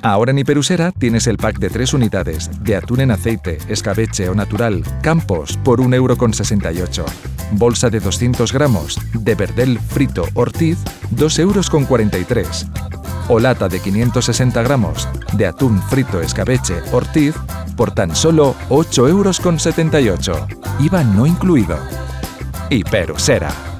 Ahora en Hiperusera tienes el pack de 3 unidades de atún en aceite, escabeche o natural, Campos por 1,68 €. Bolsa de 200 gramos de verdel frito Ortiz, 2,43 €. O lata de 560 gramos de atún frito escabeche Ortiz por tan solo 8,78 €. IVA no incluido. Hiperusera.